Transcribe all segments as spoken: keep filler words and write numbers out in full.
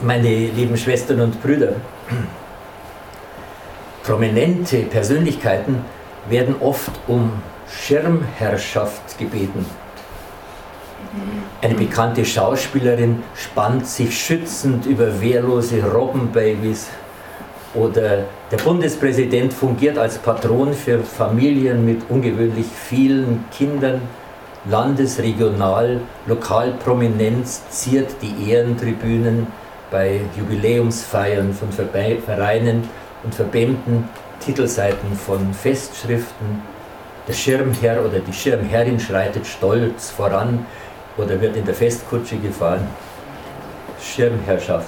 Meine lieben Schwestern und Brüder, prominente Persönlichkeiten werden oft um Schirmherrschaft gebeten. Eine bekannte Schauspielerin spannt sich schützend über wehrlose Robbenbabys oder der Bundespräsident fungiert als Patron für Familien mit ungewöhnlich vielen Kindern. Landes-, Regional-, Lokalprominenz ziert die Ehrentribünen bei Jubiläumsfeiern von Vereinen und Verbänden, Titelseiten von Festschriften. Der Schirmherr oder die Schirmherrin schreitet stolz voran oder wird in der Festkutsche gefahren. Schirmherrschaft.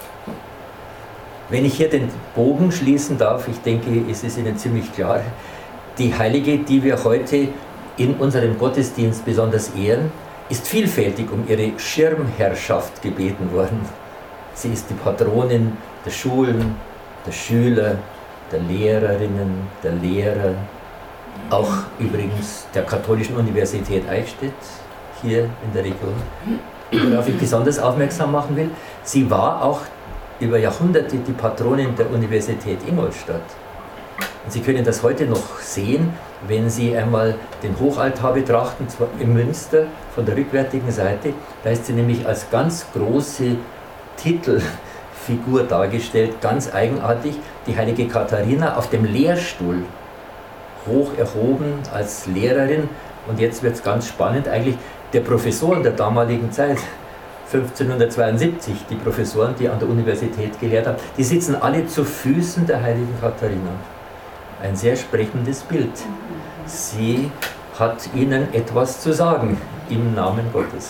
Wenn ich hier den Bogen schließen darf, ich denke, es ist Ihnen ziemlich klar, die Heilige, die wir heute in unserem Gottesdienst besonders ehren, ist vielfältig um ihre Schirmherrschaft gebeten worden. Sie ist die Patronin der Schulen, der Schüler, der Lehrerinnen, der Lehrer, auch übrigens der Katholischen Universität Eichstätt, hier in der Region. Worauf ich besonders aufmerksam machen will, sie war auch über Jahrhunderte die Patronin der Universität Ingolstadt. Und Sie können das heute noch sehen, wenn Sie einmal den Hochaltar betrachten, zwar im Münster von der rückwärtigen Seite. Da ist sie nämlich als ganz große Titelfigur dargestellt, ganz eigenartig, die heilige Katharina auf dem Lehrstuhl, hoch erhoben als Lehrerin. Und jetzt wird es ganz spannend, eigentlich der Professoren der damaligen Zeit, fünfzehnhundertzweiundsiebzig, die Professoren, die an der Universität gelehrt haben, die sitzen alle zu Füßen der heiligen Katharina. Ein sehr sprechendes Bild. Sie hat ihnen etwas zu sagen im Namen Gottes.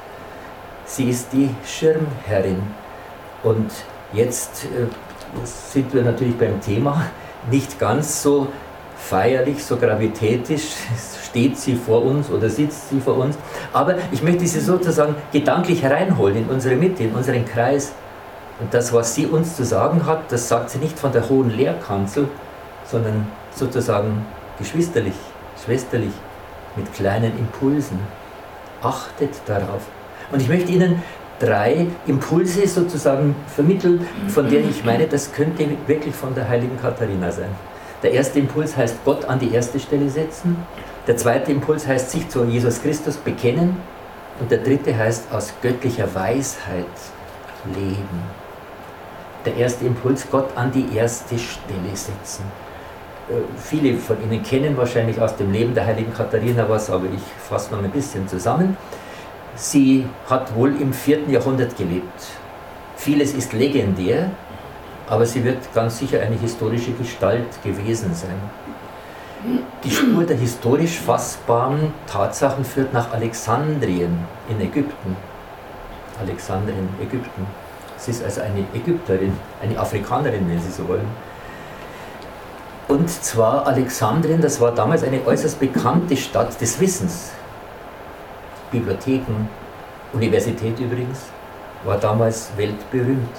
Sie ist die Schirmherrin. Und jetzt äh, sind wir natürlich beim Thema, nicht ganz so feierlich, so gravitätisch steht sie vor uns oder sitzt sie vor uns. Aber ich möchte sie sozusagen gedanklich hereinholen in unsere Mitte, in unseren Kreis. Und das, was sie uns zu sagen hat, das sagt sie nicht von der hohen Lehrkanzel, sondern sozusagen geschwisterlich, schwesterlich, mit kleinen Impulsen. Achtet darauf. Und ich möchte Ihnen drei Impulse sozusagen vermitteln, von denen ich meine, das könnte wirklich von der heiligen Katharina sein. Der erste Impuls heißt Gott an die erste Stelle setzen. Der zweite Impuls heißt sich zu Jesus Christus bekennen. Und der dritte heißt aus göttlicher Weisheit leben. Der erste Impuls, Gott an die erste Stelle setzen. Viele von Ihnen kennen wahrscheinlich aus dem Leben der heiligen Katharina was, aber ich fasse noch ein bisschen zusammen. Sie hat wohl im vierten Jahrhundert gelebt. Vieles ist legendär, aber sie wird ganz sicher eine historische Gestalt gewesen sein. Die Spur der historisch fassbaren Tatsachen führt nach Alexandrien in Ägypten. Alexandrien, Ägypten. Sie ist also eine Ägypterin, eine Afrikanerin, wenn Sie so wollen. Und zwar Alexandrien, das war damals eine äußerst bekannte Stadt des Wissens. Bibliotheken, Universität übrigens, war damals weltberühmt.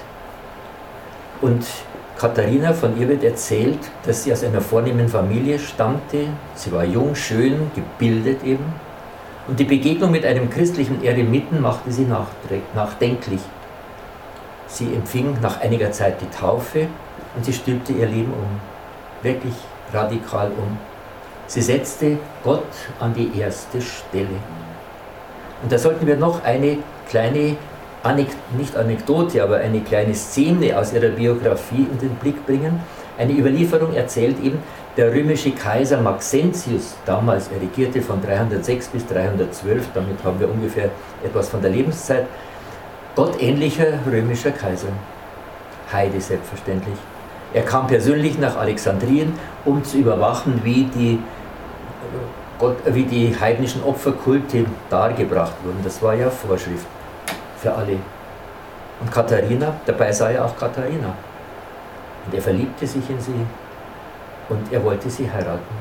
Und Katharina, von ihr wird erzählt, dass sie aus einer vornehmen Familie stammte. Sie war jung, schön, gebildet eben. Und die Begegnung mit einem christlichen Eremiten machte sie nachdenklich. Sie empfing nach einiger Zeit die Taufe und sie stülpte ihr Leben um. Wirklich radikal um. Sie setzte Gott an die erste Stelle. Und da sollten wir noch eine kleine, Anek- nicht Anekdote, aber eine kleine Szene aus ihrer Biografie in den Blick bringen. Eine Überlieferung erzählt eben, der römische Kaiser Maxentius, damals er regierte von dreihundertsechs bis dreihundertzwölf, damit haben wir ungefähr etwas von der Lebenszeit, gottähnlicher römischer Kaiser. Heide selbstverständlich. Er kam persönlich nach Alexandrien, um zu überwachen, wie die, Gott, wie die heidnischen Opferkulte dargebracht wurden. Das war ja Vorschrift für alle. Und Katharina, dabei sei ja auch Katharina. Und er verliebte sich in sie und er wollte sie heiraten.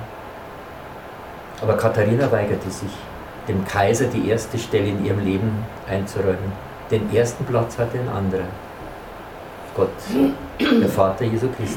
Aber Katharina weigerte sich, dem Kaiser die erste Stelle in ihrem Leben einzuräumen. Den ersten Platz hatte ein anderer. Gott, der Vater Jesu Christi.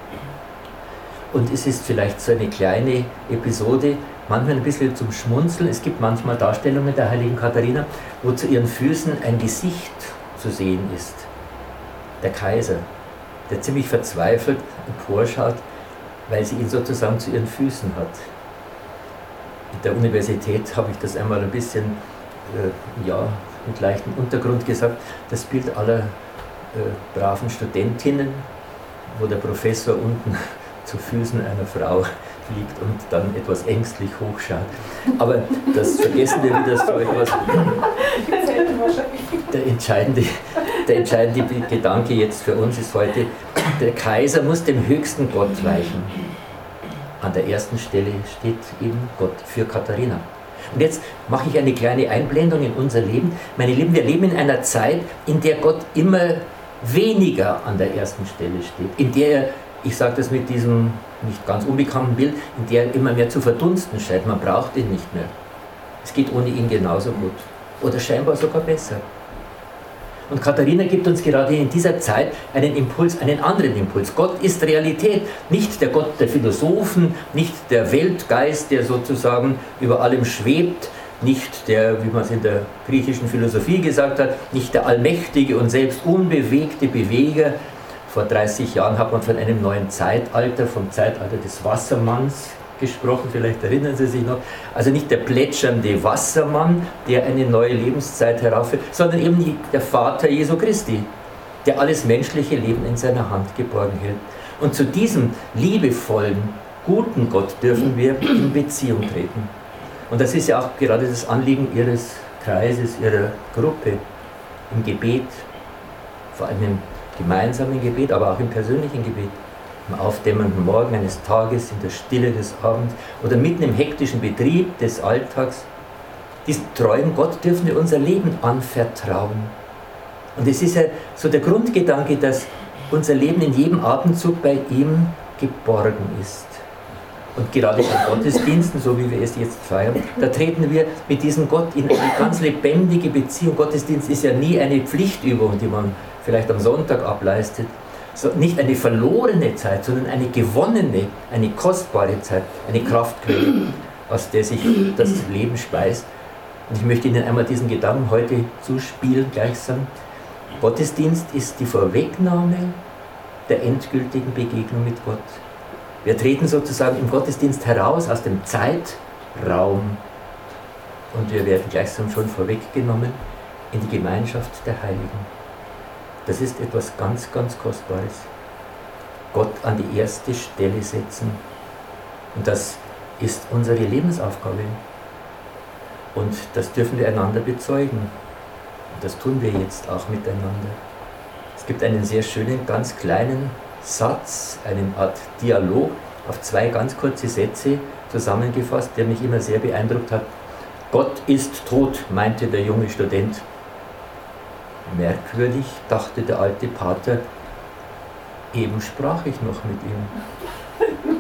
Und es ist vielleicht so eine kleine Episode, manchmal ein bisschen zum Schmunzeln. Es gibt manchmal Darstellungen der heiligen Katharina, wo zu ihren Füßen ein Gesicht zu sehen ist. der Kaiser, der ziemlich verzweifelt emporschaut, weil sie ihn sozusagen zu ihren Füßen hat. In der Universität habe ich das einmal ein bisschen, äh, ja, mit leichtem Untergrund gesagt, das Bild aller äh, braven Studentinnen, wo der Professor unten zu Füßen einer Frau liegt und dann etwas ängstlich hochschaut. Aber das vergessen wir wieder so etwas. Der entscheidende, der entscheidende Gedanke jetzt für uns ist heute, der Kaiser muss dem höchsten Gott weichen. An der ersten Stelle steht eben Gott für Katharina. Und jetzt mache ich eine kleine Einblendung in unser Leben. Meine Lieben, wir leben in einer Zeit, in der Gott immer weniger an der ersten Stelle steht, in der er, ich sage das mit diesem nicht ganz unbekannten Bild, in der er immer mehr zu verdunsten scheint. Man braucht ihn nicht mehr. Es geht ohne ihn genauso gut. Oder scheinbar sogar besser. Und Katharina gibt uns gerade in dieser Zeit einen Impuls, einen anderen Impuls. Gott ist Realität, nicht der Gott der Philosophen, nicht der Weltgeist, der sozusagen über allem schwebt, nicht der, wie man es in der griechischen Philosophie gesagt hat, nicht der allmächtige und selbst unbewegte Beweger. Vor dreißig Jahren hat man von einem neuen Zeitalter, vom Zeitalter des Wassermanns gesprochen, vielleicht erinnern Sie sich noch. Also nicht der plätschernde Wassermann, der eine neue Lebenszeit heraufführt, sondern eben der Vater Jesu Christi, der alles menschliche Leben in seiner Hand geborgen hält. Und zu diesem liebevollen, guten Gott dürfen wir in Beziehung treten. Und das ist ja auch gerade das Anliegen Ihres Kreises, Ihrer Gruppe, im Gebet, vor allem im gemeinsamen Gebet, aber auch im persönlichen Gebet. Am aufdämmernden Morgen eines Tages, in der Stille des Abends oder mitten im hektischen Betrieb des Alltags. Diesen treuen Gott dürfen wir unser Leben anvertrauen. Und es ist ja so der Grundgedanke, dass unser Leben in jedem Atemzug bei ihm geborgen ist. Und gerade in Gottesdiensten, so wie wir es jetzt feiern, da treten wir mit diesem Gott in eine ganz lebendige Beziehung. Gottesdienst ist ja nie eine Pflichtübung, die man vielleicht am Sonntag ableistet. So, nicht eine verlorene Zeit, sondern eine gewonnene, eine kostbare Zeit, eine Kraftquelle, aus der sich das Leben speist. Und ich möchte Ihnen einmal diesen Gedanken heute zuspielen, gleichsam. Gottesdienst ist die Vorwegnahme der endgültigen Begegnung mit Gott. Wir treten sozusagen im Gottesdienst heraus aus dem Zeitraum und wir werden gleichsam schon vorweggenommen in die Gemeinschaft der Heiligen. Das ist etwas ganz, ganz Kostbares. Gott an die erste Stelle setzen. Und das ist unsere Lebensaufgabe. Und das dürfen wir einander bezeugen. Und das tun wir jetzt auch miteinander. Es gibt einen sehr schönen, ganz kleinen Satz, eine Art Dialog, auf zwei ganz kurze Sätze zusammengefasst, der mich immer sehr beeindruckt hat. Gott ist tot, meinte der junge Student. Merkwürdig, dachte der alte Pater, eben sprach ich noch mit ihm.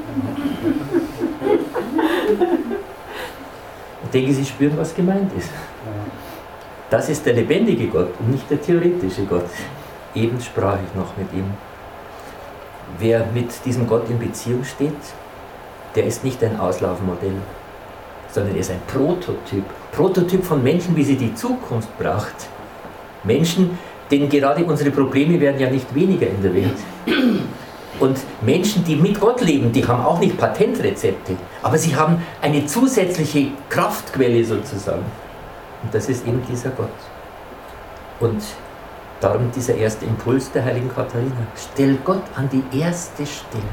Ich denke, Sie spüren, was gemeint ist. Das ist der lebendige Gott und nicht der theoretische Gott. Eben sprach ich noch mit ihm. Wer mit diesem Gott in Beziehung steht, der ist nicht ein Auslaufmodell, sondern er ist ein Prototyp. Prototyp von Menschen, wie sie die Zukunft braucht. Menschen, denn gerade unsere Probleme werden ja nicht weniger in der Welt. Und Menschen, die mit Gott leben, die haben auch nicht Patentrezepte, aber sie haben eine zusätzliche Kraftquelle sozusagen. Und das ist eben dieser Gott. Und darum dieser erste Impuls der heiligen Katharina. Stell Gott an die erste Stelle.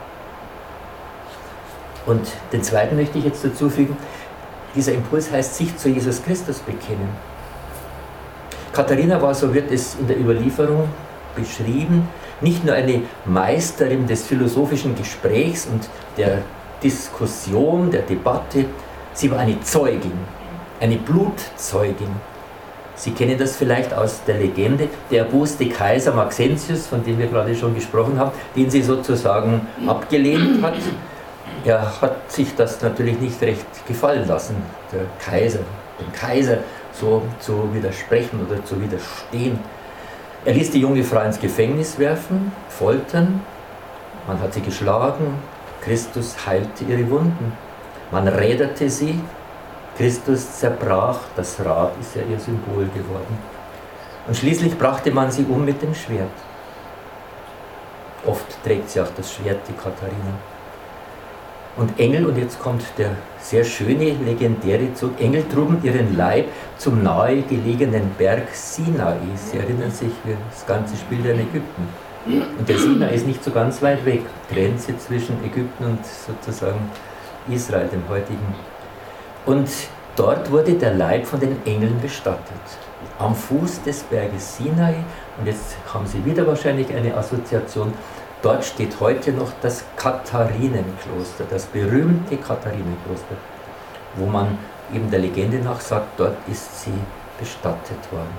Und den zweiten möchte ich jetzt dazu fügen, dieser Impuls heißt, sich zu Jesus Christus bekennen. Katharina war, so wird es in der Überlieferung beschrieben, nicht nur eine Meisterin des philosophischen Gesprächs und der Diskussion, der Debatte, sie war eine Zeugin, eine Blutzeugin. Sie kennen das vielleicht aus der Legende, der erboste Kaiser Maxentius, von dem wir gerade schon gesprochen haben, den sie sozusagen abgelehnt hat. Er hat sich das natürlich nicht recht gefallen lassen, der Kaiser, dem Kaiser so zu widersprechen oder zu widerstehen. Er ließ die junge Frau ins Gefängnis werfen, foltern, man hat sie geschlagen, Christus heilte ihre Wunden, man räderte sie, Christus zerbrach, das Rad ist ja ihr Symbol geworden. Und schließlich brachte man sie um mit dem Schwert. Oft trägt sie auch das Schwert, die Katharina. Und Engel, und jetzt kommt der sehr schöne, legendäre Zug, Engel trugen ihren Leib zum nahe gelegenen Berg Sinai. Sie erinnern sich, das Ganze spielt in Ägypten. Und der Sinai ist nicht so ganz weit weg, Grenze zwischen Ägypten und sozusagen Israel, dem heutigen. Und dort wurde der Leib von den Engeln bestattet. Am Fuß des Berges Sinai, und jetzt haben Sie wieder wahrscheinlich eine Assoziation, dort steht heute noch das Katharinenkloster, das berühmte Katharinenkloster, wo man eben der Legende nach sagt, dort ist sie bestattet worden.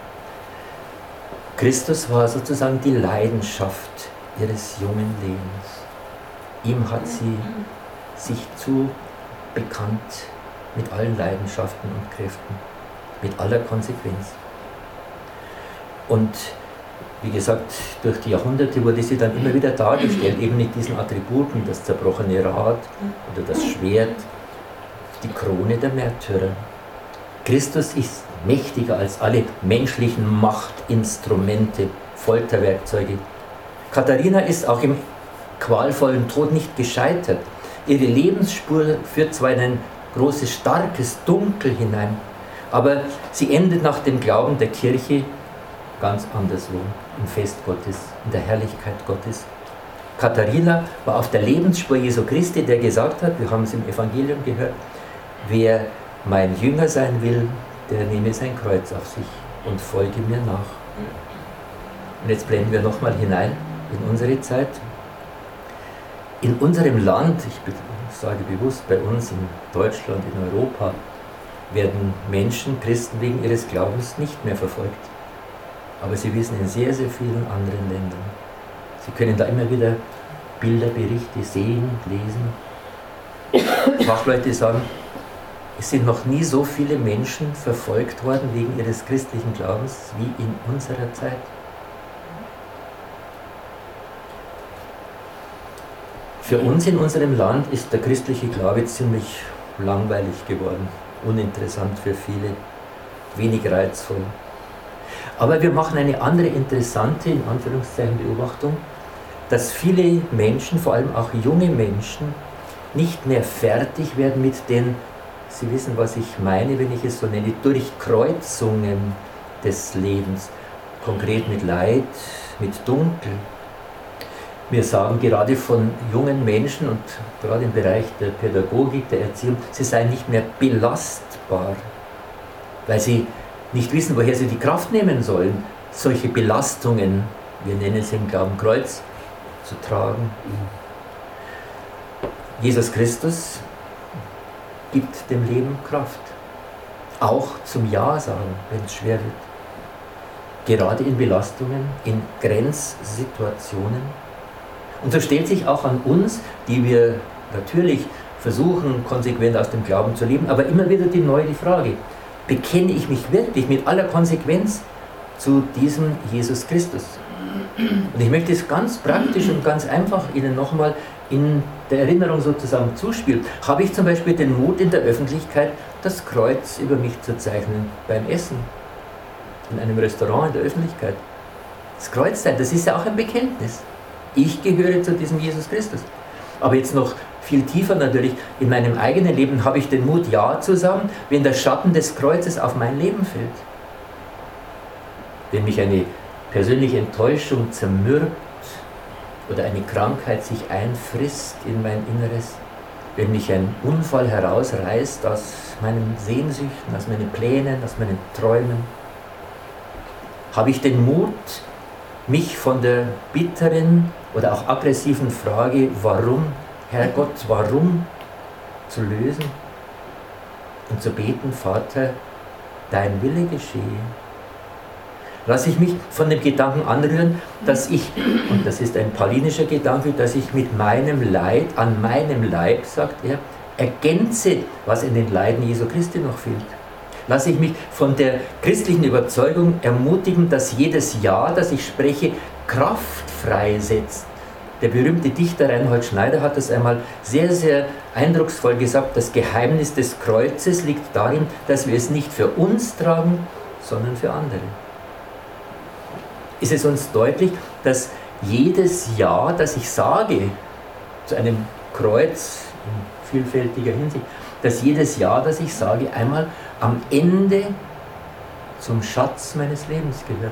Christus war sozusagen die Leidenschaft ihres jungen Lebens. Ihm hat sie sich zu bekannt mit allen Leidenschaften und Kräften, mit aller Konsequenz. Und wie gesagt, durch die Jahrhunderte wurde sie dann immer wieder dargestellt, eben mit diesen Attributen, das zerbrochene Rad oder das Schwert, die Krone der Märtyrer. Christus ist mächtiger als alle menschlichen Machtinstrumente, Folterwerkzeuge. Katharina ist auch im qualvollen Tod nicht gescheitert. Ihre Lebensspur führt zwar in ein großes, starkes Dunkel hinein, aber sie endet nach dem Glauben der Kirche ganz anderswo, im Fest Gottes, in der Herrlichkeit Gottes. Katharina war auf der Lebensspur Jesu Christi, der gesagt hat, wir haben es im Evangelium gehört, wer mein Jünger sein will, der nehme sein Kreuz auf sich und folge mir nach. Und jetzt blenden wir nochmal hinein in unsere Zeit. In unserem Land, ich sage bewusst bei uns in Deutschland, in Europa, werden Menschen, Christen wegen ihres Glaubens nicht mehr verfolgt. Aber Sie wissen, in sehr, sehr vielen anderen Ländern. Sie können da immer wieder Bilder, Berichte sehen, lesen. Fachleute sagen, es sind noch nie so viele Menschen verfolgt worden wegen ihres christlichen Glaubens wie in unserer Zeit. Für uns in unserem Land ist der christliche Glaube ziemlich langweilig geworden, uninteressant für viele, wenig reizvoll. Aber wir machen eine andere interessante, in Anführungszeichen, Beobachtung, dass viele Menschen, vor allem auch junge Menschen, nicht mehr fertig werden mit den, Sie wissen, was ich meine, wenn ich es so nenne, Durchkreuzungen des Lebens, konkret mit Leid, mit Dunkel. Wir sagen gerade von jungen Menschen und gerade im Bereich der Pädagogik, der Erziehung, sie seien nicht mehr belastbar, weil sie nicht wissen, woher sie die Kraft nehmen sollen, solche Belastungen, wir nennen es im Glauben Kreuz, zu tragen. Jesus Christus gibt dem Leben Kraft, auch zum Ja sagen, wenn es schwer wird. Gerade in Belastungen, in Grenzsituationen. Und so stellt sich auch an uns, die wir natürlich versuchen, konsequent aus dem Glauben zu leben, aber immer wieder die neue Frage, bekenne ich mich wirklich mit aller Konsequenz zu diesem Jesus Christus? Und ich möchte es ganz praktisch und ganz einfach Ihnen nochmal in der Erinnerung sozusagen zuspielen. Habe ich zum Beispiel den Mut, in der Öffentlichkeit das Kreuz über mich zu zeichnen beim Essen, in einem Restaurant, in der Öffentlichkeit? Das Kreuzzeichen, das ist ja auch ein Bekenntnis. Ich gehöre zu diesem Jesus Christus. Aber jetzt noch viel tiefer natürlich, in meinem eigenen Leben habe ich den Mut, Ja zu sagen, wenn der Schatten des Kreuzes auf mein Leben fällt. Wenn mich eine persönliche Enttäuschung zermürbt oder eine Krankheit sich einfrisst in mein Inneres, wenn mich ein Unfall herausreißt aus meinen Sehnsüchten, aus meinen Plänen, aus meinen Träumen, habe ich den Mut, mich von der bitteren oder auch aggressiven Frage, warum, Herrgott, warum, zu lösen und zu beten, Vater, dein Wille geschehe. Lasse ich mich von dem Gedanken anrühren, dass ich, und das ist ein paulinischer Gedanke, dass ich mit meinem Leid, an meinem Leib, sagt er, ergänze, was in den Leiden Jesu Christi noch fehlt. Lasse ich mich von der christlichen Überzeugung ermutigen, dass jedes Ja, das ich spreche, Kraft freisetzt. Der berühmte Dichter Reinhold Schneider hat das einmal sehr, sehr eindrucksvoll gesagt, das Geheimnis des Kreuzes liegt darin, dass wir es nicht für uns tragen, sondern für andere. Ist es uns deutlich, dass jedes Ja, das ich sage, zu einem Kreuz in vielfältiger Hinsicht, dass jedes Ja, das ich sage, einmal am Ende zum Schatz meines Lebens gehört.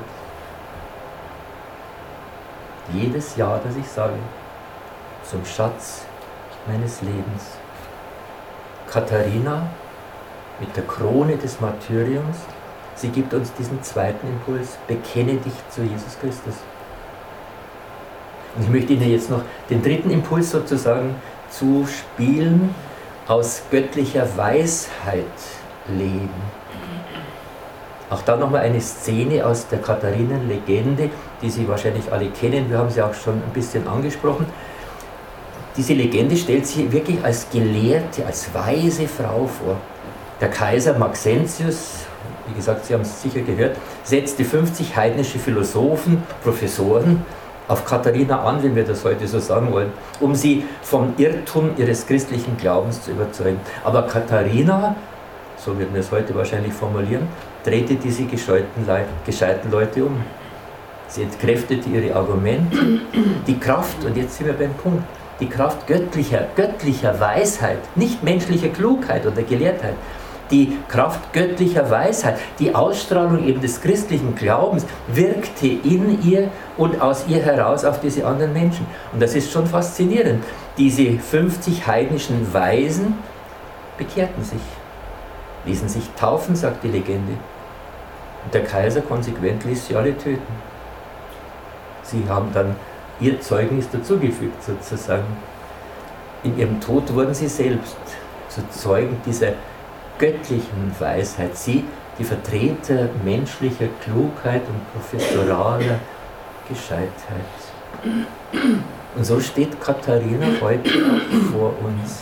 Jedes Ja, das ich sage, zum Schatz meines Lebens. Katharina mit der Krone des Martyriums, sie gibt uns diesen zweiten Impuls: bekenne dich zu Jesus Christus. Und ich möchte Ihnen jetzt noch den dritten Impuls sozusagen zuspielen: aus göttlicher Weisheit leben. Auch da nochmal eine Szene aus der Katharinen-Legende, die Sie wahrscheinlich alle kennen, wir haben sie auch schon ein bisschen angesprochen. Diese Legende stellt sie wirklich als gelehrte, als weise Frau vor. Der Kaiser Maxentius, wie gesagt, Sie haben es sicher gehört, setzte fünfzig heidnische Philosophen, Professoren auf Katharina an, wenn wir das heute so sagen wollen, um sie vom Irrtum ihres christlichen Glaubens zu überzeugen. Aber Katharina, so würden wir es heute wahrscheinlich formulieren, drehte diese gescheiten, Leute, gescheiten Leute um. Sie entkräftete ihre Argumente. Die Kraft, und jetzt sind wir beim Punkt, die Kraft göttlicher, göttlicher Weisheit, nicht menschlicher Klugheit oder Gelehrtheit, die Kraft göttlicher Weisheit, die Ausstrahlung eben des christlichen Glaubens wirkte in ihr und aus ihr heraus auf diese anderen Menschen. Und das ist schon faszinierend. Diese fünfzig heidnischen Weisen bekehrten sich, ließen sich taufen, sagt die Legende. Und der Kaiser konsequent ließ sie alle töten. Sie haben dann ihr Zeugnis dazugefügt, sozusagen. In ihrem Tod wurden sie selbst zu Zeugen dieser göttlichen Weisheit. Sie, die Vertreter menschlicher Klugheit und professoraler Gescheitheit. Und so steht Katharina heute auch vor uns.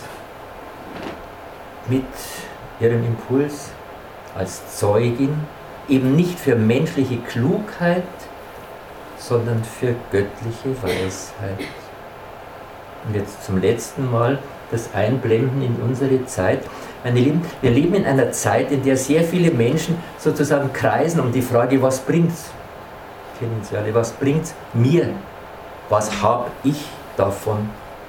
Mit ihrem Impuls als Zeugin, eben nicht für menschliche Klugheit, sondern für göttliche Weisheit. Und jetzt zum letzten Mal das Einblenden in unsere Zeit. Meine Lieben, wir leben in einer Zeit, in der sehr viele Menschen sozusagen kreisen um die Frage, was bringt's? Kennen Sie alle, was bringt's mir? Was habe ich davon?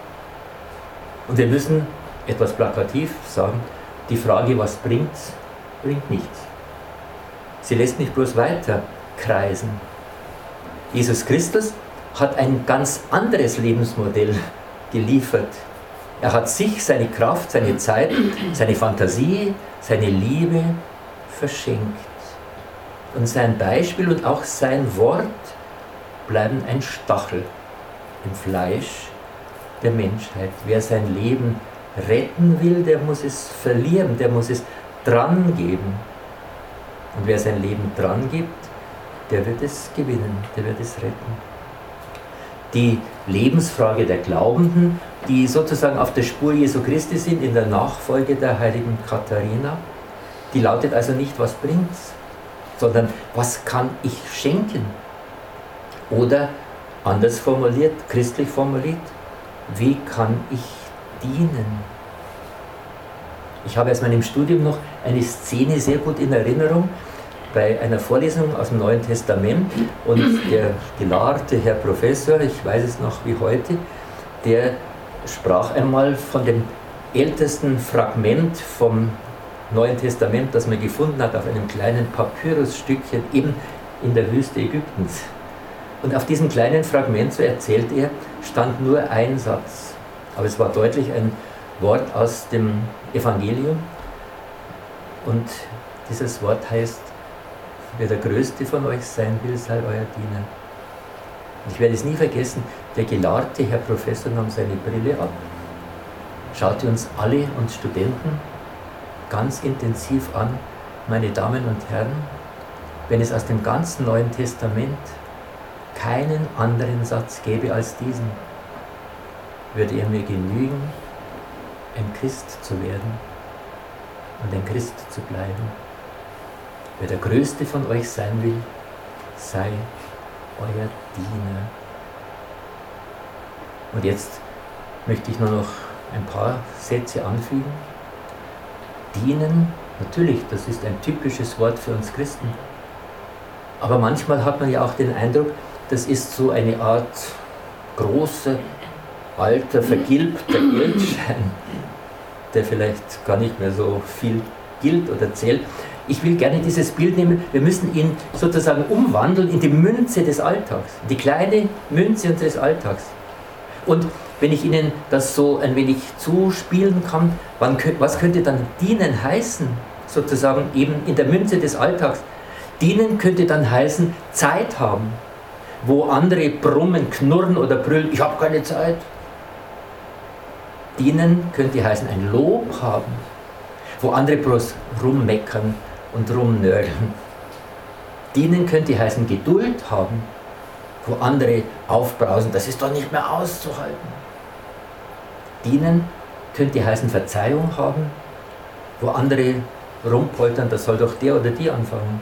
Und wir müssen etwas plakativ sagen, die Frage, was bringt's, bringt nichts. Sie lässt nicht bloß weiter kreisen. Jesus Christus hat ein ganz anderes Lebensmodell geliefert. Er hat sich, seine Kraft, seine Zeit, seine Fantasie, seine Liebe verschenkt. Und sein Beispiel und auch sein Wort bleiben ein Stachel im Fleisch der Menschheit. Wer sein Leben retten will, der muss es verlieren, der muss es dran geben. Und wer sein Leben dran gibt, der wird es gewinnen, der wird es retten. Die Lebensfrage der Glaubenden, die sozusagen auf der Spur Jesu Christi sind, in der Nachfolge der heiligen Katharina, die lautet also nicht, was bringt's, sondern was kann ich schenken? Oder anders formuliert, christlich formuliert, wie kann ich dienen? Ich habe aus meinem Studium noch eine Szene sehr gut in Erinnerung, bei einer Vorlesung aus dem Neuen Testament, und der gelahrte Herr Professor, ich weiß es noch wie heute, der sprach einmal von dem ältesten Fragment vom Neuen Testament, das man gefunden hat auf einem kleinen Papyrusstückchen eben in der Wüste Ägyptens. Und auf diesem kleinen Fragment, so erzählt er, stand nur ein Satz, aber es war deutlich ein Wort aus dem Evangelium, und dieses Wort heißt: Wer der Größte von euch sein will, sei euer Diener. Und ich werde es nie vergessen, der gelahrte Herr Professor nahm seine Brille ab, schaute uns alle, uns Studenten, ganz intensiv an. Meine Damen und Herren, wenn es aus dem ganzen Neuen Testament keinen anderen Satz gäbe als diesen, würde er mir genügen, ein Christ zu werden und ein Christ zu bleiben. Wer der Größte von euch sein will, sei euer Diener. Und jetzt möchte ich nur noch ein paar Sätze anfügen. Dienen, natürlich, das ist ein typisches Wort für uns Christen. Aber manchmal hat man ja auch den Eindruck, das ist so eine Art großer, alter, vergilbter Geldschein, der vielleicht gar nicht mehr so viel gilt oder zählt. Ich will gerne dieses Bild nehmen, wir müssen ihn sozusagen umwandeln in die Münze des Alltags, die kleine Münze unseres Alltags. Und wenn ich Ihnen das so ein wenig zuspielen kann, wann, was könnte dann dienen heißen, sozusagen eben in der Münze des Alltags? Dienen könnte dann heißen, Zeit haben, wo andere brummen, knurren oder brüllen, ich habe keine Zeit. Dienen könnte heißen, ein Lob haben, wo andere bloß rummeckern und rumnörgeln. Dienen könnte heißen, Geduld haben, wo andere aufbrausen, das ist doch nicht mehr auszuhalten. Dienen könnte heißen, Verzeihung haben, wo andere rumpoltern, das soll doch der oder die anfangen.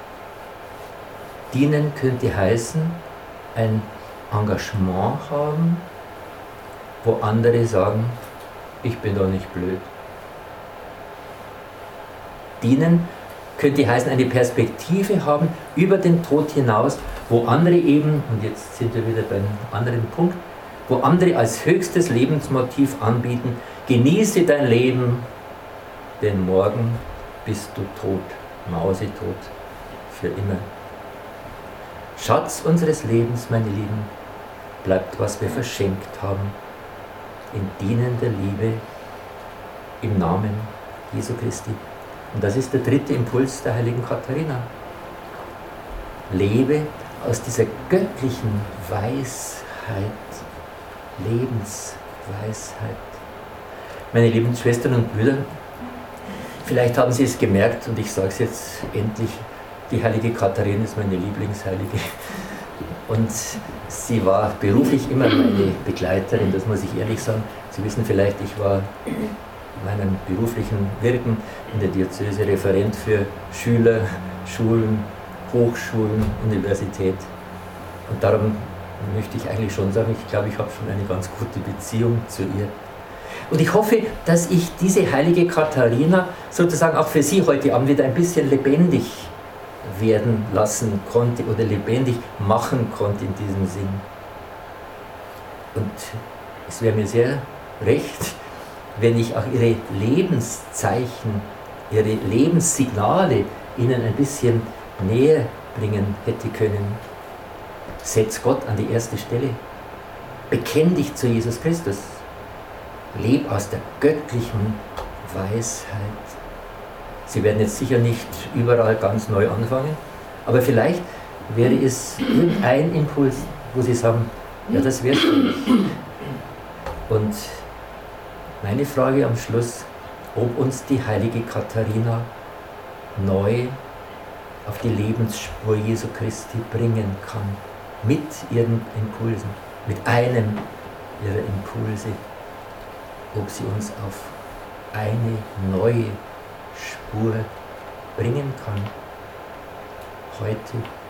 Dienen könnte heißen, ein Engagement haben, wo andere sagen, ich bin doch nicht blöd. Dienen könnte heißen, eine Perspektive haben über den Tod hinaus, wo andere eben, und jetzt sind wir wieder beim anderen Punkt, wo andere als höchstes Lebensmotiv anbieten, genieße dein Leben, denn morgen bist du tot, mausetot, für immer. Schatz unseres Lebens, meine Lieben, bleibt, was wir verschenkt haben, in dienender Liebe im Namen Jesu Christi. Und das ist der dritte Impuls der heiligen Katharina. Lebe aus dieser göttlichen Weisheit, Lebensweisheit. Meine lieben Schwestern und Brüder, vielleicht haben Sie es gemerkt, und ich sage es jetzt endlich, die heilige Katharina ist meine Lieblingsheilige. Und sie war beruflich immer meine Begleiterin, das muss ich ehrlich sagen. Sie wissen vielleicht, ich war in meinem beruflichen Wirken in der Diözese Referent für Schüler, Schulen, Hochschulen, Universität. Und darum möchte ich eigentlich schon sagen, ich glaube, ich habe schon eine ganz gute Beziehung zu ihr. Und ich hoffe, dass ich diese heilige Katharina sozusagen auch für Sie heute Abend wieder ein bisschen lebendig werden lassen konnte oder lebendig machen konnte in diesem Sinn. Und es wäre mir sehr recht, wenn ich auch Ihre Lebenszeichen, Ihre Lebenssignale Ihnen ein bisschen näher bringen hätte können. Setz Gott an die erste Stelle. Bekenn dich zu Jesus Christus. Leb aus der göttlichen Weisheit. Sie werden jetzt sicher nicht überall ganz neu anfangen, aber vielleicht wäre es irgendein Impuls, wo Sie sagen, ja, das wäre es für mich. Und meine Frage am Schluss, ob uns die heilige Katharina neu auf die Lebensspur Jesu Christi bringen kann, mit ihren Impulsen, mit einem ihrer Impulse, ob sie uns auf eine neue Spur bringen kann, heute